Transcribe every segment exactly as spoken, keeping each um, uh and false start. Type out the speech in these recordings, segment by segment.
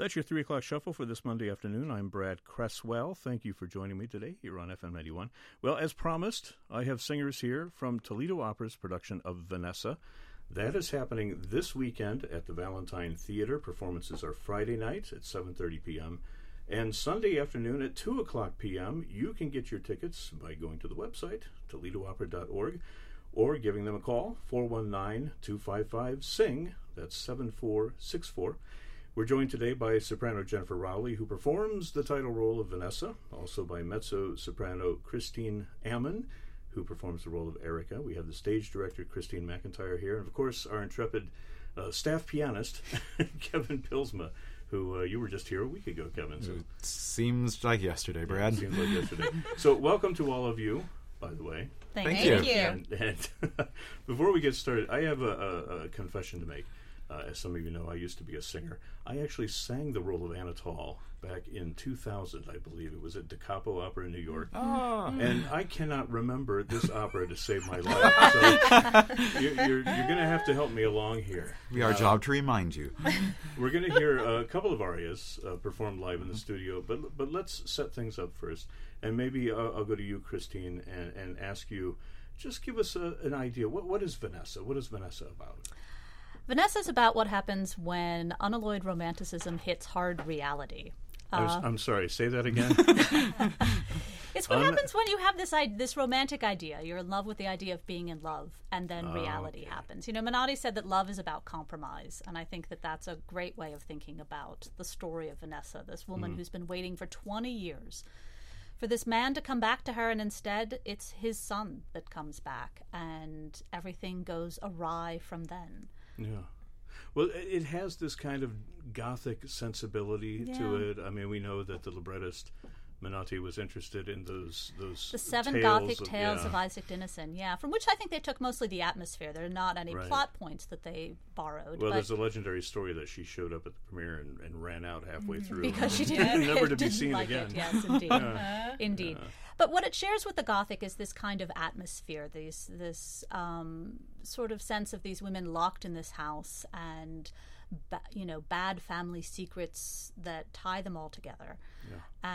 That's your three o'clock shuffle for this Monday afternoon. I'm Brad Cresswell. Thank you for joining me today here on F M ninety-one. Well, as promised, I have singers here from Toledo Opera's production of Vanessa. That is happening this weekend at the Valentine Theater. Performances are Friday night at seven thirty p.m. and Sunday afternoon at two o'clock p.m. You can get your tickets by going to the website, toledo opera dot org, or giving them a call, four one nine, two five five, S I N G. That's seven four six four. We're joined today by soprano Jennifer Rowley, who performs the title role of Vanessa, also by mezzo-soprano Christine Ammon, who performs the role of Erica. We have the stage director, Christine McIntyre, here, and of course, our intrepid uh, staff pianist, Kevin Pilsma, who uh, you were just here a week ago, Kevin. So. It seems like yesterday, Brad. Yeah, it seems like yesterday. So welcome to all of you, by the way. Thank, Thank you. you. And, and before we get started, I have a, a, a confession to make. Uh, as some of you know, I used to be a singer. I actually sang the role of Anatole back in two thousand, I believe. It was at Da Capo Opera in New York. Oh. And I cannot remember this opera to save my life. So you're, you're, you're going to have to help me along here. We our Uh, job to remind you. We're going to hear a couple of arias uh, performed live in the studio, but but let's set things up first. And maybe I'll, I'll go to you, Christine, and, and ask you, just give us a, an idea. What What is Vanessa? What is Vanessa about? Vanessa's about what happens when unalloyed romanticism hits hard reality. I was, Uh, I'm sorry, say that again. it's what Un- happens when you have this I- this romantic idea. You're in love with the idea of being in love, and then Oh, reality okay. happens. You know, Menotti said that love is about compromise, and I think that that's a great way of thinking about the story of Vanessa, this woman Mm-hmm. who's been waiting for twenty years for this man to come back to her, and instead it's his son that comes back, and everything goes awry from then. Yeah. Well, it it has this kind of Gothic sensibility to Yeah. it. I mean, we know that the librettist Menotti was interested in those those The seven tales Gothic of, tales yeah. of Isaac Dinesen, yeah, from which I think they took mostly the atmosphere. There are not any Right. plot points that they borrowed. Well, but there's a legendary story that she showed up at the premiere and, and ran out halfway through. because she and didn't, never to be didn't seen like again. it. Yes, indeed, Yeah. indeed. Yeah. But what it shares with the Gothic is this kind of atmosphere, these this um, sort of sense of these women locked in this house, and ba- you know, bad family secrets that tie them all together, Yeah.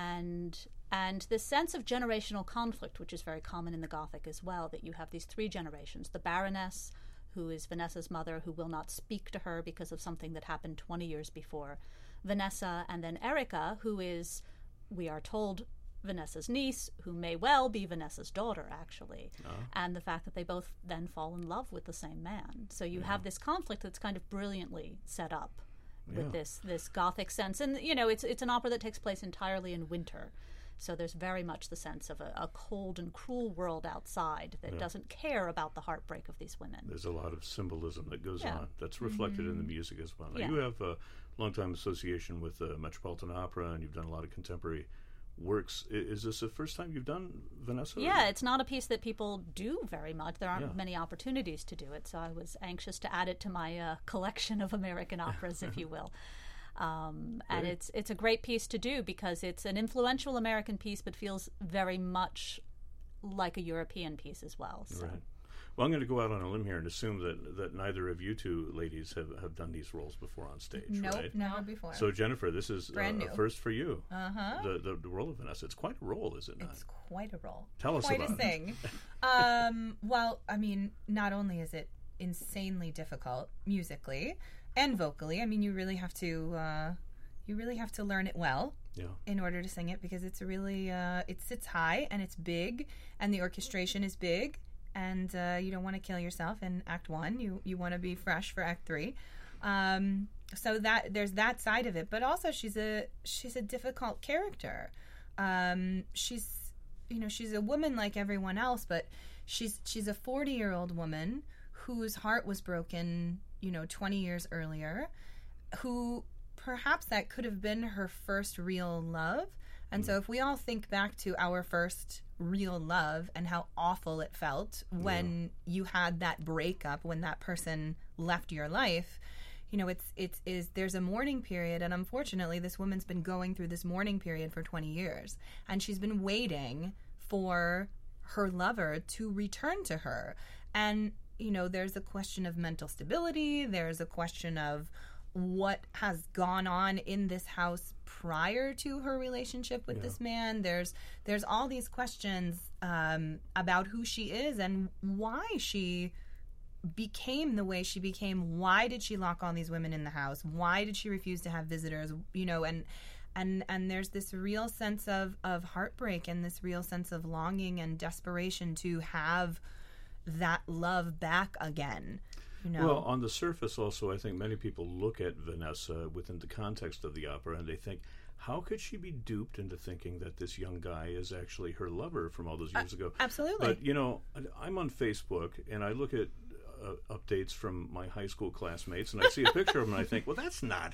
and and this sense of generational conflict, which is very common in the Gothic as well. That you have these three generations: the Baroness, who is Vanessa's mother, who will not speak to her because of something that happened twenty years before; Vanessa, and then Erica, who is, we are told, Vanessa's niece, who may well be Vanessa's daughter, actually, Oh. and the fact that they both then fall in love with the same man. So you Yeah. have this conflict that's kind of brilliantly set up with Yeah. this this Gothic sense, and you know, it's it's an opera that takes place entirely in winter. So there's very much the sense of a, a cold and cruel world outside that Yeah. doesn't care about the heartbreak of these women. There's a lot of symbolism that goes Yeah. on that's reflected in the music as well. Now, Yeah. you have a long-time association with the Metropolitan Opera, and you've done a lot of contemporary works. I- Is this the first time you've done Vanessa? Yeah, it's not a piece that people do very much. There aren't Yeah. many opportunities to do it, so I was anxious to add it to my uh, collection of American operas, if you will. Um, and Great. it's it's a great piece to do because it's an influential American piece, but feels very much like a European piece as well. So. Right. Well, I'm going to go out on a limb here and assume that, that neither of you two ladies have, have done these roles before on stage, Nope, right? never before. So, Jennifer, this is Brand uh, new. a first for you. uh-huh. The, the the role of Vanessa. It's quite a role, is it not? It's quite a role. Tell us quite about a it. thing. um, well, I mean, not only is it insanely difficult musically and vocally, I mean, you really have to uh, you really have to learn it well Yeah. in order to sing it because it's a really uh, it sits high and it's big and the orchestration is big and uh, you don't want to kill yourself in Act One. You you want to be fresh for Act Three. Um, so that there's that side of it, but also she's a she's a difficult character. Um, she's you know she's a woman like everyone else, but she's she's a forty year old woman whose heart was broken you know twenty years earlier, who perhaps that could have been her first real love. And so if we all think back to our first real love and how awful it felt when you had that breakup, when that person left your life, you know, it's it's is there's a mourning period, and unfortunately this woman's been going through this mourning period for twenty years, and she's been waiting for her lover to return to her. And you know, there's a question of mental stability, there's a question of what has gone on in this house prior to her relationship with Yeah. this man. There's there's all these questions um, about who she is and why she became the way she became. Why did she lock all these women in the house? Why did she refuse to have visitors? You know, and and and there's this real sense of of heartbreak and this real sense of longing and desperation to have that love back again. You know? Well, on the surface, also, I think many people look at Vanessa within the context of the opera and they think, how could she be duped into thinking that this young guy is actually her lover from all those years ago? Absolutely. But, you know, I'm on Facebook and I look at uh, updates from my high school classmates and I see a picture of him and I think, well, that's not,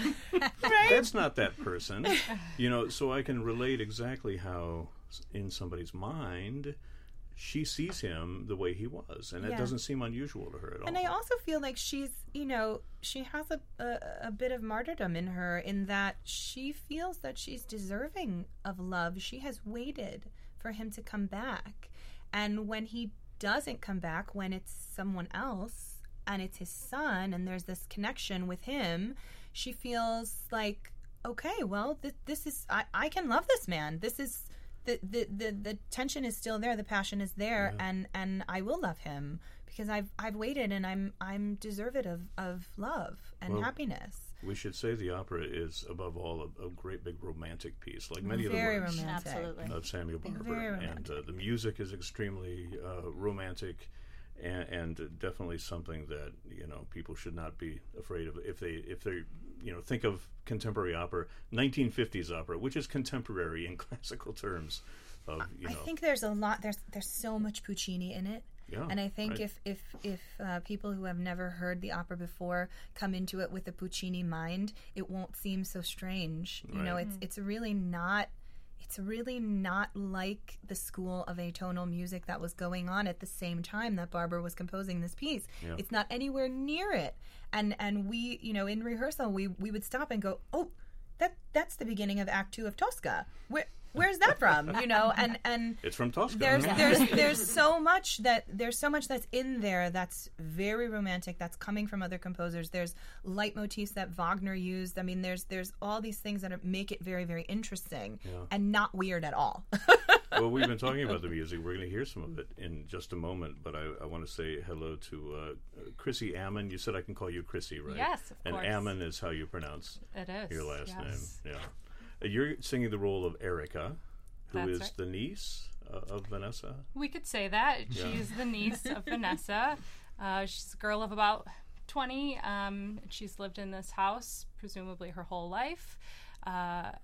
Right? that's not that person. You know, so I can relate exactly how in somebody's mind she sees him the way he was, and it Yeah. doesn't seem unusual to her at all. And I also feel like she's, you know, she has a, a, a bit of martyrdom in her in that she feels that she's deserving of love. She has waited for him to come back. And when he doesn't come back, when it's someone else and it's his son and there's this connection with him, she feels like, okay, well, th- this is, I, I can love this man. This is... The, the the the tension is still there, the passion is there, Yeah. and, and I will love him because I've I've waited and I'm I'm deserved of, of love and Well, happiness. We should say the opera is, above all, a, a great big romantic piece, like many Very of the works romantic. Absolutely. of Samuel Barber. Very And romantic. uh, the music is extremely uh, romantic, and, and definitely something that you know people should not be afraid of if they if they you know think of contemporary opera, nineteen fifties opera, which is contemporary in classical terms. Of you know, I think there's a lot. There's there's so much Puccini in it. yeah, And I think right. if if if uh, people who have never heard the opera before come into it with a Puccini mind, it won't seem so strange. You know, Right. it's it's really not. It's really not like the school of atonal music that was going on at the same time that Barber was composing this piece. Yeah. It's not anywhere near it. And and we, you know, in rehearsal, we we would stop and go, oh, that that's the beginning of Act Two of Tosca. Where where's that from? You know, and and it's from Tosca. there's Yeah. there's there's so much that there's so much that's in there that's very romantic, that's coming from other composers. There's leitmotifs that Wagner used. I mean, there's there's all these things that are, make it very very interesting Yeah. and not weird at all. Well, we've been talking about the music. We're going to hear some of it in just a moment, but I, I want to say hello to uh, Chrissy Ammon. You said I can call you Chrissy, right? Yes, of and course. Ammon is how you pronounce It is. your last yes. name. Yeah. Uh, You're singing the role of Erica, who That's is right. the niece uh, of Vanessa. We could say that. Yeah. She's the niece of Vanessa. Uh, she's a girl of about twenty. Um, she's lived in this house presumably her whole life. Uh,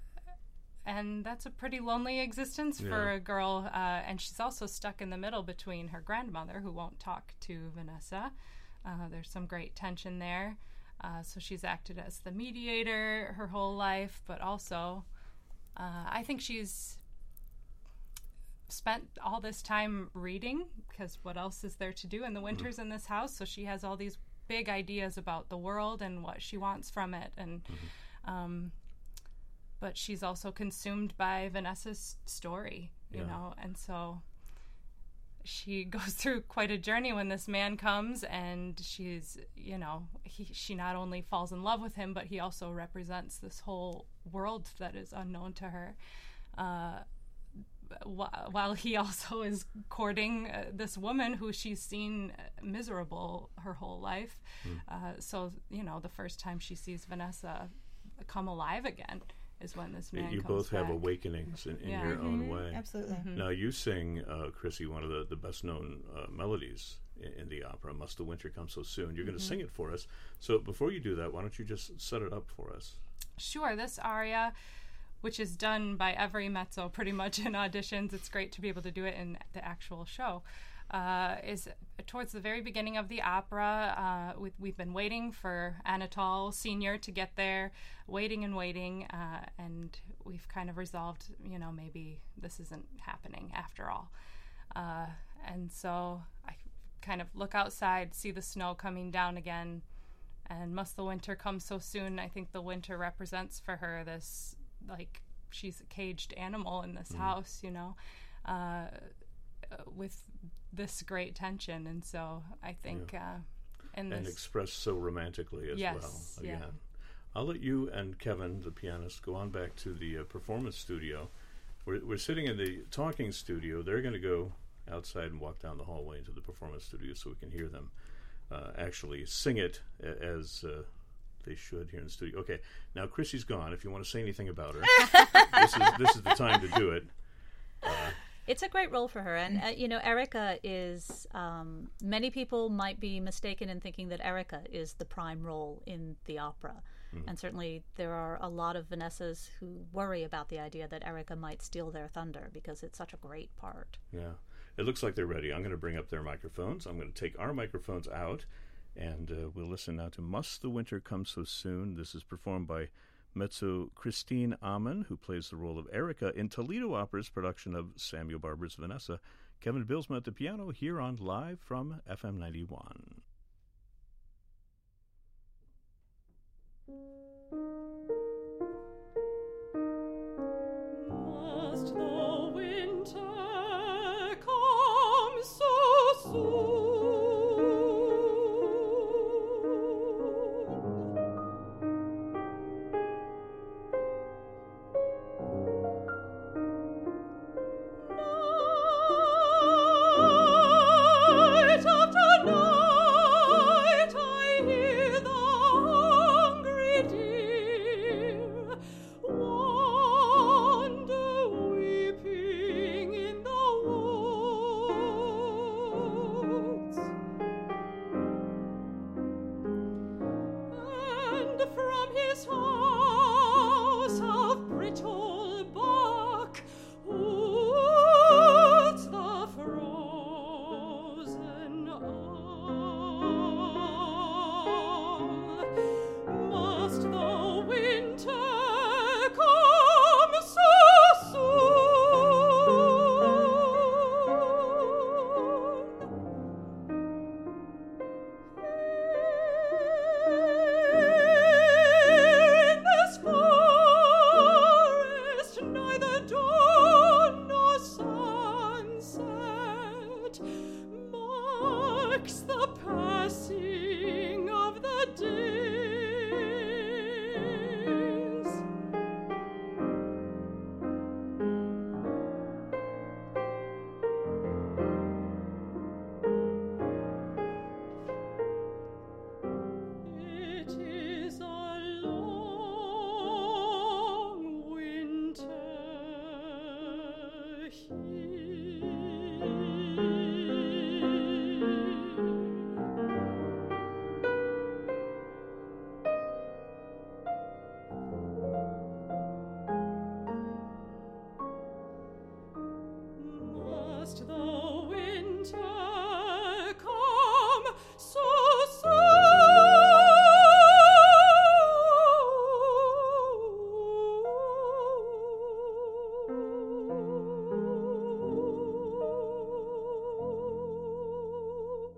and that's a pretty lonely existence for Yeah. a girl. Uh, and she's also stuck in the middle between her grandmother, who won't talk to Vanessa. Uh, there's some great tension there. Uh, so she's acted as the mediator her whole life, but also uh, I think she's spent all this time reading, because what else is there to do in the winters in this house? So she has all these big ideas about the world and what she wants from it, and um, but she's also consumed by Vanessa's story, you Yeah. know, and so she goes through quite a journey when this man comes, and she's, you know, he, she not only falls in love with him, but he also represents this whole world that is unknown to her. Uh, wh- while he also is courting uh, this woman who she's seen miserable her whole life. Mm. Uh, so, you know, the first time she sees Vanessa come alive again is when this man You comes both have back. awakenings in, in Yeah. your own way. Absolutely. Now, you sing, uh, Chrissy, one of the, the best-known uh, melodies in, in the opera, Must the Winter Come So Soon. You're going to sing it for us. So before you do that, why don't you just set it up for us? Sure, this aria, which is done by every mezzo pretty much in auditions, it's great to be able to do it in the actual show, uh, is towards the very beginning of the opera. Uh, we, we've been waiting for Anatole Senior to get there, waiting and waiting, uh, and we've kind of resolved, you know, maybe this isn't happening after all. Uh, and so I kind of look outside, see the snow coming down again, and Must the Winter Come So Soon. I think the winter represents for her this, like, she's a caged animal in this Mm. house, you know, uh, with this great tension. And so I think uh, in And this... expressed so romantically as Yes, well. yeah. Again. I'll let you and Kevin, the pianist, go on back to the uh, performance studio. We're, we're sitting in the talking studio. They're going to go outside and walk down the hallway into the performance studio so we can hear them uh, actually sing it a- as uh, they should here in the studio. Okay, now Chrissy's gone. If you want to say anything about her, this is this is the time to do it. Uh, It's a great role for her. And, uh, you know, Erica is, um, many people might be mistaken in thinking that Erica is the prime role in the opera. Mm-hmm. And certainly there are a lot of Vanessas who worry about the idea that Erica might steal their thunder because it's such a great part. Yeah. It looks like they're ready. I'm going to bring up their microphones. I'm going to take our microphones out, and uh, we'll listen now to Must the Winter Come So Soon. This is performed by mezzo Christine Amann, who plays the role of Erica in Toledo Opera's production of Samuel Barber's Vanessa. Kevin Bilsma at the piano here on Live from F M ninety-one. Must the winter come so soon? Night after night I hear the hungry deer wander weeping in the woods, and from his house of brittle bark woods the frozen all. Must the winter come so soon? In this forest neither dawn nor sunset marks the passing of the days. It is a long winter Must the winter come so soon?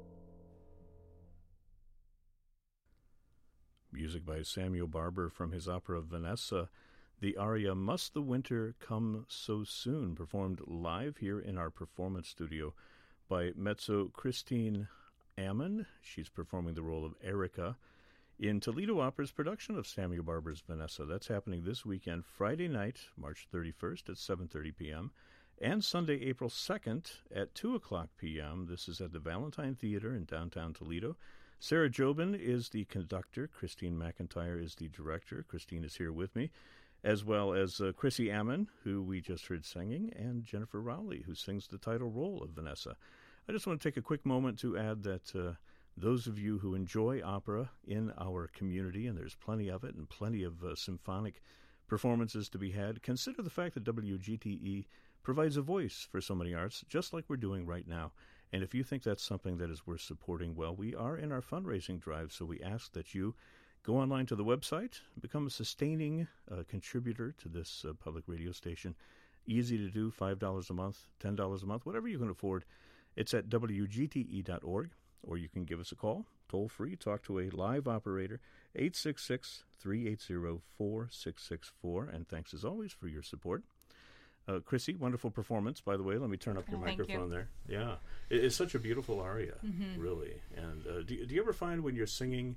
Music by Samuel Barber from his opera Vanessa. The aria Must the Winter Come So Soon, performed live here in our performance studio by mezzo Christine Amann. She's performing the role of Erica in Toledo Opera's production of Samuel Barber's Vanessa. That's happening this weekend, Friday night, March thirty-first at seven thirty p.m., and Sunday, April second at two o'clock p.m. This is at the Valentine Theater in downtown Toledo. Sarah Jobin is the conductor. Christine McIntyre is the director. Christine is here with me, as well as uh, Chrissy Amann, who we just heard singing, and Jennifer Rowley, who sings the title role of Vanessa. I just want to take a quick moment to add that uh, those of you who enjoy opera in our community, and there's plenty of it and plenty of uh, symphonic performances to be had, consider the fact that W G T E provides a voice for so many arts, just like we're doing right now. And if you think that's something that is worth supporting, well, we are in our fundraising drive, so we ask that you go online to the website, become a sustaining uh, contributor to this uh, public radio station. Easy to do, five dollars a month, ten dollars a month, whatever you can afford. It's at W G T E dot org, or you can give us a call, toll free, talk to a live operator, eight six six, three eight zero, four six six four, and thanks as always for your support. Uh, Chrissy, wonderful performance, by the way. Let me turn up your Oh, thank microphone you. there. Yeah. It, it's such a beautiful aria, Mhm. really. And uh, do, do you ever find when you're singing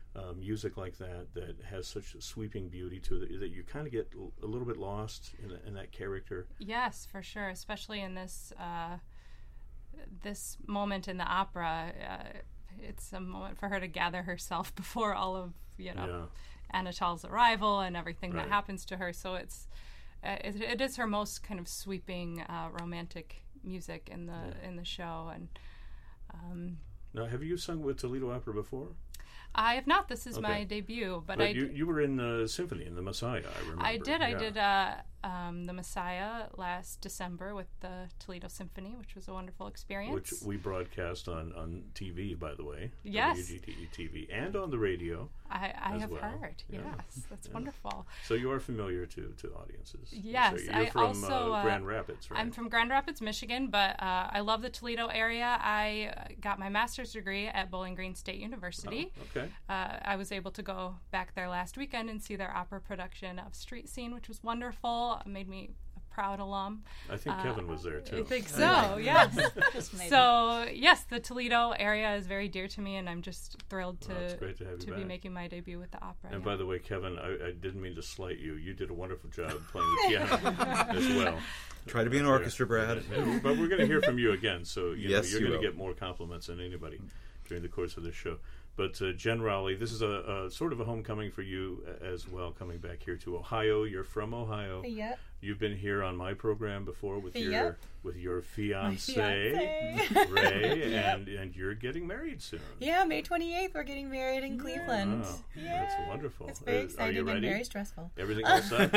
uh, music like that that has such a sweeping beauty to it that you kind of get l- a little bit lost in, in that character. Yes, for sure, especially in this uh, this moment in the opera. Uh, it's a moment for her to gather herself before all of, you know, Yeah. Anatole's arrival and everything Right. that happens to her. So it's uh, it, it is her most kind of sweeping uh, romantic music in the Yeah. in the show. And um, Now, have you sung with Toledo Opera before? I have not. This is Okay. my debut, but, But I you, d- you were in the symphony in the Messiah, I remember. I did. I Yeah. did uh, um, the Messiah last December with the Toledo Symphony, which was a wonderful experience. Which we broadcast on, on T V, by the way. Yes. W G T E T V, and on the radio. I, I as have well. heard. Yeah. Yes, that's Yeah. wonderful. So you are familiar to, to audiences. Yes, So you're I from also, uh, uh, Grand Rapids, right? I'm from Grand Rapids, Michigan, but uh, I love the Toledo area. I uh, got my master's degree at Bowling Green State University. Oh, okay. Uh, I was able to go back there last weekend and see their opera production of Street Scene, which was wonderful. It made me a proud alum. I think Uh, Kevin was there, too. I think so, yes. Just maybe. So, yes, the Toledo area is very dear to me, and I'm just thrilled to, Well, it's great to have you be back. making my debut with the opera. And yeah. by the way, Kevin, I, I didn't mean to slight you. You did a wonderful job playing the piano as well. Try to be an orchestra, Brad. Yeah, but we're going to hear from you again, so you know, Yes, you're you going to will. get more compliments than anybody during the course of this show. But uh, Jen Rowley, this is a, a sort of a homecoming for you a- as well, coming back here to Ohio. You're from Ohio. Yep. You've been here on my program before with your Yep. with your fiance, fiancé. Ray, Yep. and and you're getting married soon. Yeah, May twenty-eighth, we're getting married in Cleveland. Wow, Yeah. that's wonderful. It's very Uh, are you exciting and ready? very stressful. Everything all set?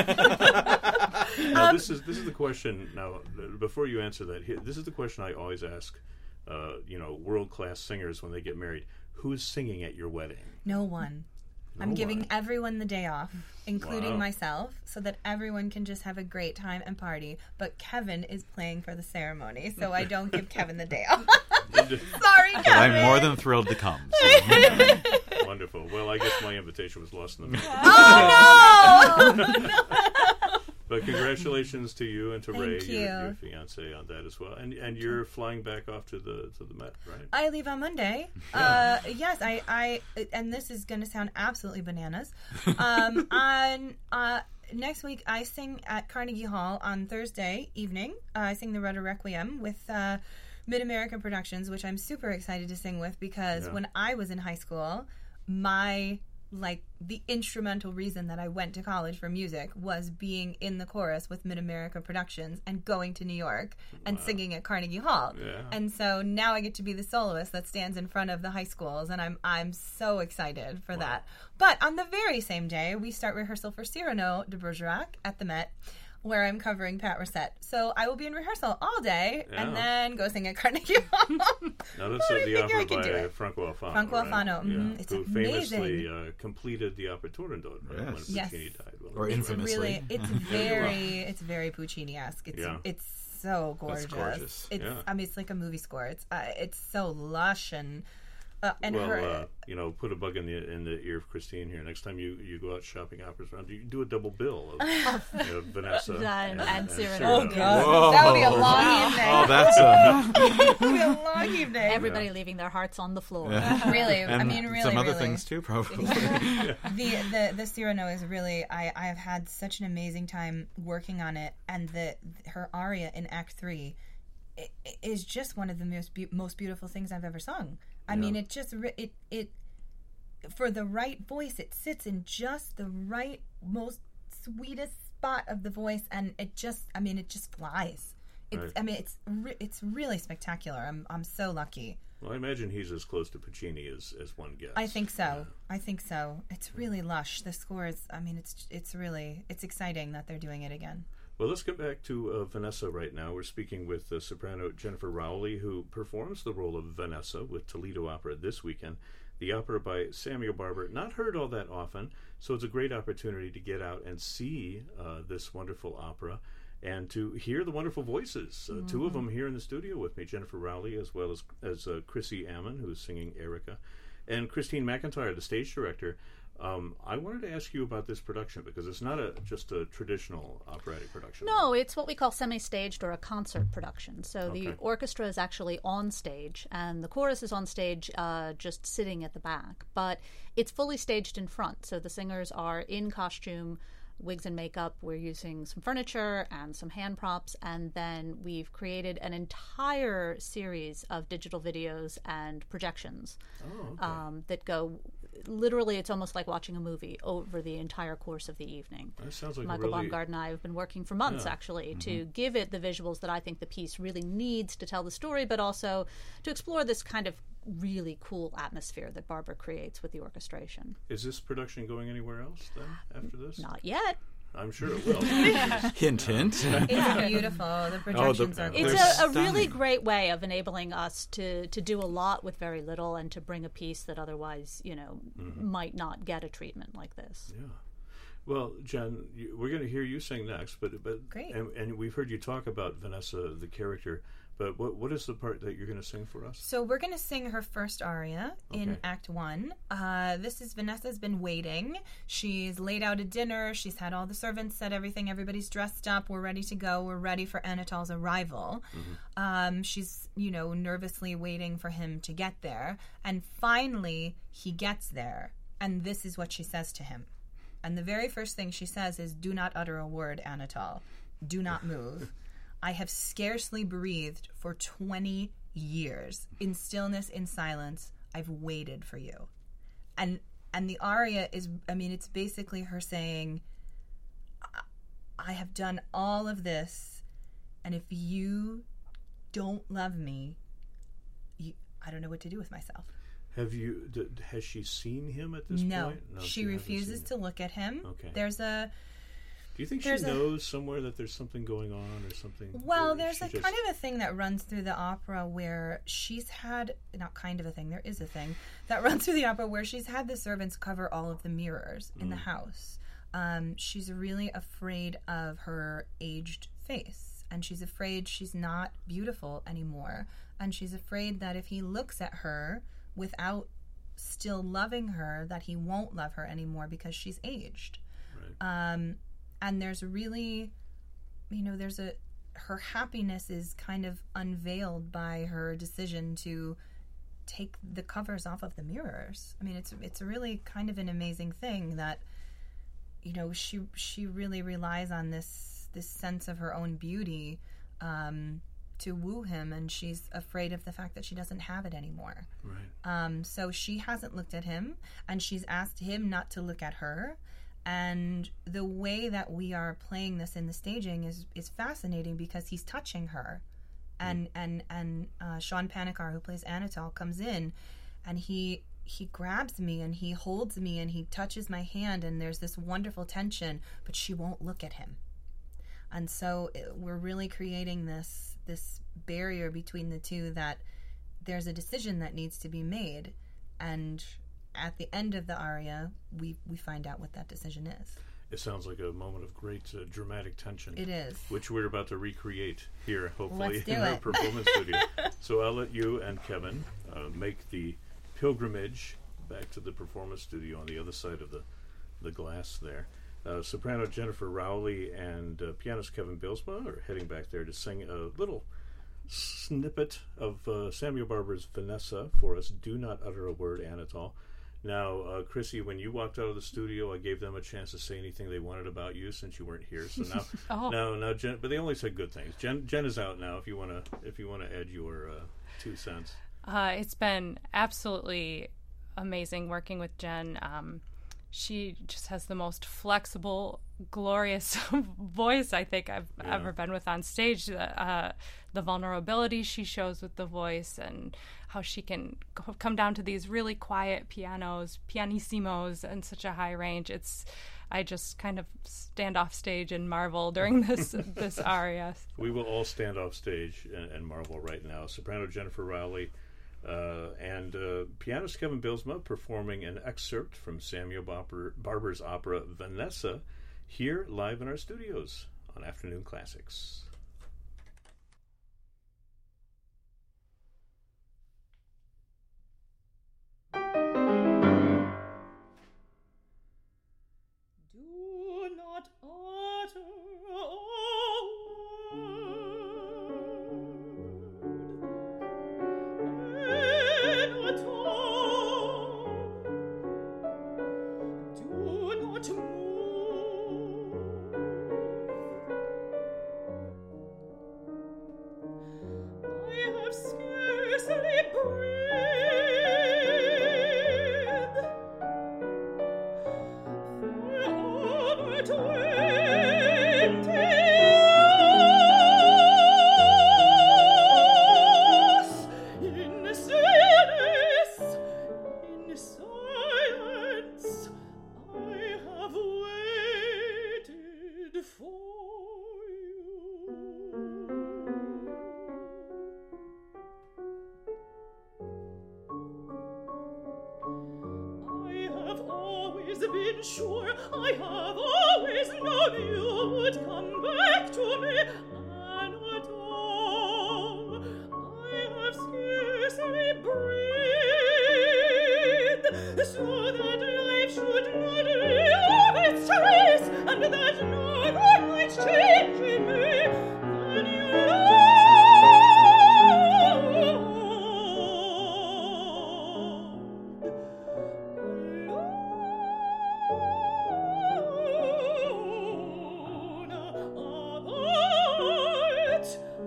Now, this is this is the question. Now, th- before you answer that, here, this is the question I always ask. Uh, you know, world class singers when they get married. Who's singing at your wedding? No one. I'm No giving one. everyone the day off, including Wow. myself, so that everyone can just have a great time and party. But Kevin is playing for the ceremony, so I don't give Kevin the day off. Sorry, Kevin. But I'm more than thrilled to come. So. Wonderful. Well, I guess my invitation was lost in the mail. Oh no! But congratulations to you and to Thank Ray, you. your, your fiance, on that as well. And and you're flying back off to the to the Met, right? I leave on Monday. Uh, yes, I, I, and this is going to sound absolutely bananas. Um, on uh, next week, I sing at Carnegie Hall on Thursday evening. Uh, I sing the Rudder Requiem with uh, Mid American Productions, which I'm super excited to sing with because Yeah. when I was in high school, my like the instrumental reason that I went to college for music was being in the chorus with Mid America Productions and going to New York and singing at Carnegie Hall. Yeah. And so now I get to be the soloist that stands in front of the high schools, and I'm I'm so excited for that. But on the very same day, we start rehearsal for Cyrano de Bergerac at the Met, where I'm covering Pat Rosette. So I will be in rehearsal all day, Yeah. and then go sing at Carnegie Hall. Now, that's I uh, the think I opera can do by it. Franco Alfano. Franco right? Alfano, mhm. Yeah. It's who famously amazing. uh, completed the Opera Turandot right, when Yes. Yes. Puccini died. Well, Or It's infamously. really, it's very, it's very Puccini-esque. It's Yeah. it's so gorgeous. gorgeous. It's, Yeah. I mean, it's like a movie score. It's uh, it's so lush and uh, and well, her. uh, you know, put a bug in the in the ear of Christine here. Next time you, you go out shopping operas around, you do a double bill of you know, Vanessa And- and Cyrano. Oh Cyrano. god, Whoa. that would be a long evening. Oh, that's a That would be a long evening. Everybody leaving their hearts on the floor. really, and I mean, really, some other really. things too, probably. the the the Cyrano is really I I have had such an amazing time working on it, and the her aria in Act Three i- i- is just one of the most be- most beautiful things I've ever sung. I mean, it just re- it it for the right voice, it sits in just the right most sweetest spot of the voice, and it just I mean, it just flies. It's Right. I mean, it's re- it's really spectacular. I'm I'm so lucky. Well, I imagine he's as close to Puccini as, as one gets. I think so. I think so. It's really lush. The score is. I mean, it's it's really it's exciting that they're doing it again. Well, let's get back to uh, Vanessa right now. We're speaking with uh, soprano Jennifer Rowley, who performs the role of Vanessa with Toledo Opera this weekend. The opera by Samuel Barber, not heard all that often, so it's a great opportunity to get out and see uh, this wonderful opera and to hear the wonderful voices. Uh, Two of them here in the studio with me, Jennifer Rowley as well as, as uh, Chrissy Ammon, who's singing Erica, and Christine McIntyre, the stage director. Um, I wanted to ask you about this production because it's not a just a traditional operatic production. No, it's what we call semi-staged or a concert production. So Okay. the orchestra is actually on stage, and the chorus is on stage uh, just sitting at the back. But it's fully staged in front. So the singers are in costume, wigs and makeup. We're using some furniture and some hand props, and then we've created an entire series of digital videos and projections Oh, okay. um, that go. Literally, it's almost like watching a movie over the entire course of the evening. That sounds like a Michael really... Baumgart and I have been working for months, Yeah. actually, to give it the visuals that I think the piece really needs to tell the story, but also to explore this kind of really cool atmosphere that Barbara creates with the orchestration. Is this production going anywhere else then after this? Not yet. I'm sure it will. Hint, hint. It's beautiful. The projections are It's They're a, a really stunning. great way of enabling us to, to do a lot with very little and to bring a piece that otherwise, you know, might not get a treatment like this. Yeah. Well, Jen, you, we're going to hear you sing next, but but Great. And, and we've heard you talk about Vanessa, the character. But what what is the part that you're going to sing for us? So we're going to sing her first aria in Okay. Act One. Uh, this is Vanessa's been waiting. She's laid out a dinner. She's had all the servants set everything. Everybody's dressed up. We're ready to go. We're ready for Anatol's arrival. Um, she's, you know, nervously waiting for him to get there. And finally, he gets there. And this is what she says to him. And the very first thing she says is, "Do not utter a word, Anatol. Do not move. I have scarcely breathed for twenty years. In stillness, in silence, I've waited for you." And and the aria is, I mean, it's basically her saying, "I- I have done all of this, and if you don't love me, you, I don't know what to do with myself." Have you? D- has she seen him at this No, point? she hasn't refuses seen to look at him. Okay. There's a Do you think she there's a- knows somewhere that there's something going on or something? Well, or there's she a just- kind of a thing that runs through the opera where she's had, not kind of a thing, there is a thing that runs through the opera where she's had the servants cover all of the mirrors in the house. Um, she's really afraid of her aged face, and she's afraid she's not beautiful anymore, and she's afraid that if he looks at her without still loving her, that he won't love her anymore because she's aged. Right. Um, and there's really, you know, there's a, her happiness is kind of unveiled by her decision to take the covers off of the mirrors. I mean, it's it's really kind of an amazing thing that, you know, she she really relies on this this sense of her own beauty um, to woo him, and she's afraid of the fact that she doesn't have it anymore. Right. Um, so she hasn't looked at him, and she's asked him not to look at her. And the way that we are playing this in the staging is is fascinating because he's touching her, and and and uh, Sean Panikar, who plays Anatol, comes in, and he he grabs me and he holds me and he touches my hand, and there's this wonderful tension, but she won't look at him, and so it, we're really creating this this barrier between the two, that there's a decision that needs to be made, and at the end of the aria, we, we find out what that decision is. It sounds like a moment of great uh, dramatic tension. It is. Which we're about to recreate here, hopefully, Let's do in our it. performance studio. So I'll let you and Kevin uh, make the pilgrimage back to the performance studio on the other side of the, the glass there. Uh, soprano Jennifer Rowley and uh, pianist Kevin Bilsma are heading back there to sing a little snippet of uh, Samuel Barber's Vanessa for us, Do Not Utter a Word, Anatol. Now, uh, Chrissy, when you walked out of the studio, I gave them a chance to say anything they wanted about you since you weren't here. So now, Oh. now, now, Jen, but they only said good things. Jen, Jen is out now. If you want to, if you want to add your uh, two cents. Uh, it's been absolutely amazing working with Jen. Um, she just has the most flexible, glorious voice I think I've Yeah. ever been with on stage. Uh, the vulnerability she shows with the voice, and how she can co- come down to these really quiet pianos, pianissimos, and such a high range. It's I just kind of stand off stage and marvel during this this aria. We will all stand off stage and, and marvel right now. Soprano Jennifer Rowley uh, and uh, pianist Kevin Bilsma performing an excerpt from Samuel Barber, Barber's opera Vanessa, here live in our studios on Afternoon Classics. been sure, I have always known you would come back to me, Anatole. I have scarcely breathed, so that life should not leave its trace, and that neither might change in me than you alone of art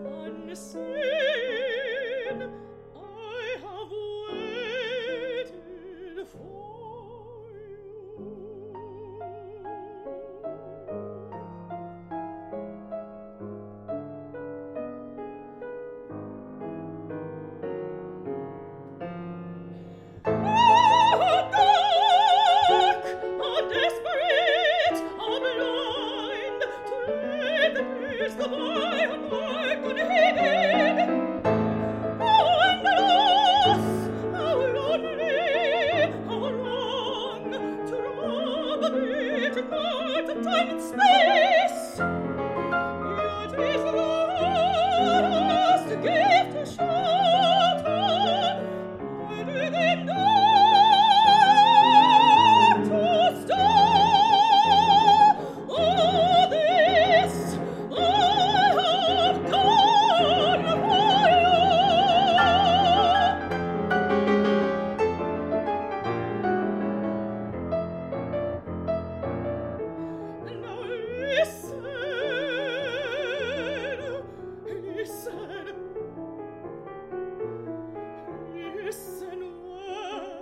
unseen. I have waited for you. Time and space, yet it was to give to shelter, within dark to star. All this I have done for you. Now listen, listen, listen well.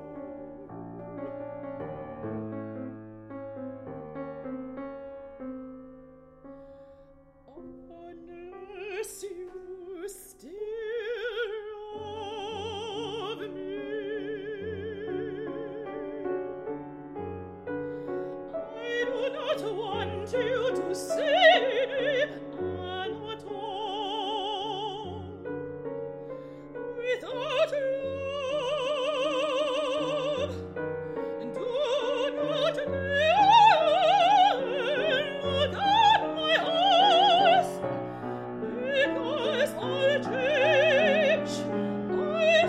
Unless you still love me, I do not want you to see me Anatole. Without love, do not dare look at my eyes, because I'll change, I'll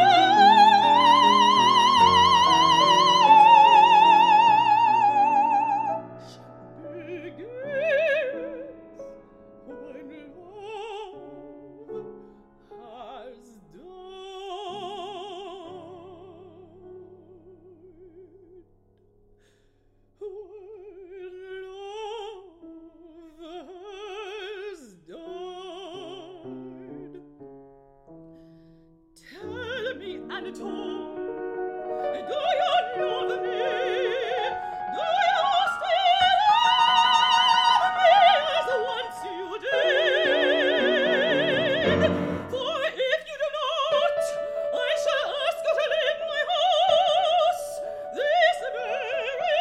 change. Begins when love has died. When love has died. Tell me, Anatole, do you love me? Do you still love me as once you did? For if you do not, I shall ask you to leave my house this very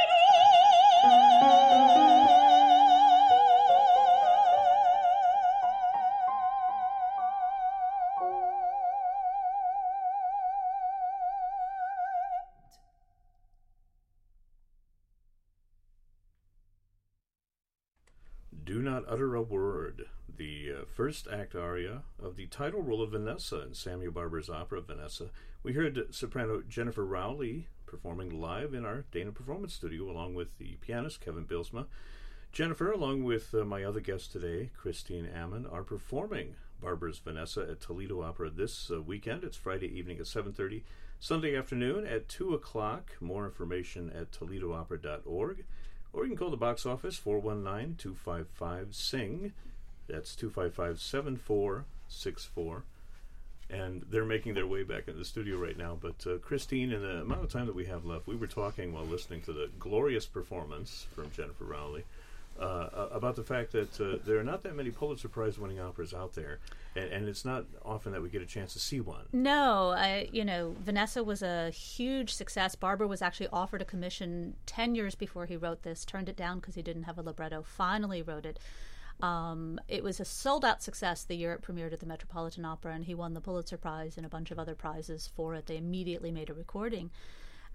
Do Not Utter a Word, the uh, first act aria of the title role of Vanessa in Samuel Barber's opera Vanessa. We heard soprano Jennifer Rowley performing live in our Dana Performance Studio along with the pianist Kevin Bilsma. Jennifer, along with uh, my other guest today, Christine Ammon, are performing Barber's Vanessa at Toledo Opera this uh, weekend. It's Friday evening at seven thirty, Sunday afternoon at two o'clock. More information at toledo opera dot org. Or you can call the box office, four one nine, two five five, S I N G. That's two five five, seven four six four. And they're making their way back into the studio right now. But uh, Christine, in the amount of time that we have left, we were talking while listening to the glorious performance from Jennifer Rowley uh, about the fact that uh, there are not that many Pulitzer Prize-winning operas out there, and, and it's not often that we get a chance to see one. No, I, you know, Vanessa was a huge success. Barber was actually offered a commission ten years before he wrote this, turned it down because he didn't have a libretto, finally wrote it. Um, it was a sold-out success the year it premiered at the Metropolitan Opera, and he won the Pulitzer Prize and a bunch of other prizes for it. They immediately made a recording.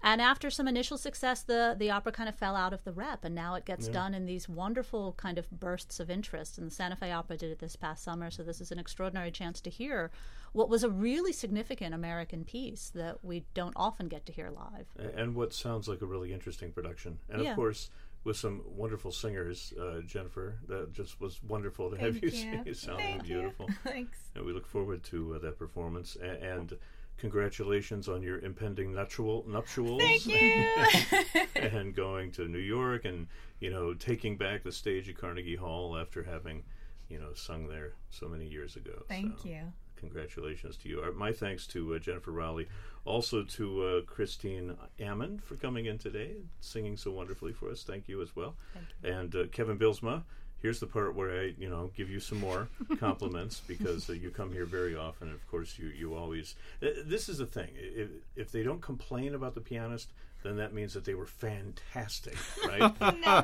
And after some initial success, the, the opera kind of fell out of the rep, and now it gets Yeah. done in these wonderful kind of bursts of interest. And the Santa Fe Opera did it this past summer, so this is an extraordinary chance to hear what was a really significant American piece that we don't often get to hear live. A- And what sounds like a really interesting production. And Yeah. of course, with some wonderful singers, uh, Jennifer, that just was wonderful to have Thank you you. sing. It sounded Thank you. beautiful. Thanks. And we look forward to uh, that performance. A- and congratulations on your impending nuptial nuptials. Thank you. And going to New York and, you know, taking back the stage at Carnegie Hall after having, you know, sung there so many years ago. Thank So, you. Congratulations to you. Uh, My thanks to uh, Jennifer Rowley, also to uh, Christine Ammon for coming in today, singing so wonderfully for us. Thank you as well. And uh, Kevin Bilsma. Here's the part where I, you know, give you some more compliments because uh, you come here very often. And of course, you you always. Uh, this is the thing. If if they don't complain about the pianist, then that means that they were fantastic, right?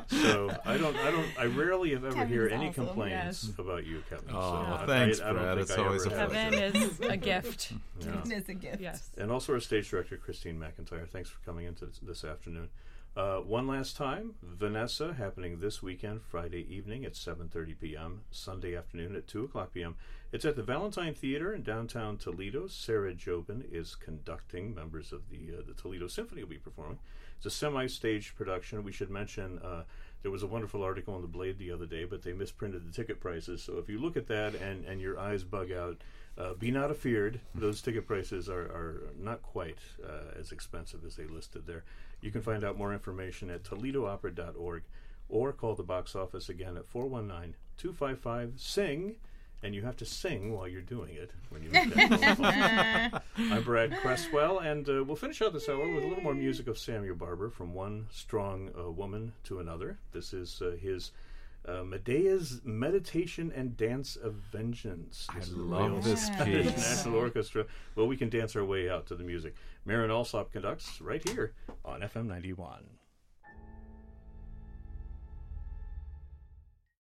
So I don't, I don't, I rarely have ever Kevin's hear any awesome, complaints yes. about you, Kevin. Oh, so I- thanks, I, I don't Brad. think It's I always ever a have. pleasure. Kevin is a gift. Yeah. It is a gift. Yes. And also our stage director, Christine McIntyre. Thanks for coming into this, this afternoon. Uh, one last time, Vanessa, happening this weekend, Friday evening at seven thirty p.m., Sunday afternoon at two o'clock p.m. It's at the Valentine Theater in downtown Toledo. Sarah Jobin is conducting. Members of the uh, the Toledo Symphony will be performing. It's a semi-staged production. We should mention uh, there was a wonderful article in The Blade the other day, but they misprinted the ticket prices. So if you look at that and, and your eyes bug out, uh, be not afeared. Those ticket prices are, are not quite uh, as expensive as they listed there. You can find out more information at toledo opera dot org or call the box office again at four one nine, two five five, SING, and you have to sing while you're doing it when you make that phone call. I'm Brad Cresswell, and uh, we'll finish out this hour with a little more music of Samuel Barber, From One Strong uh, Woman to Another. This is uh, his uh, Medea's Meditation and Dance of Vengeance. I This is love Royal this Scottish piece. National Orchestra. Well, we can dance our way out to the music. Marin Alsop conducts right here on F M ninety-one.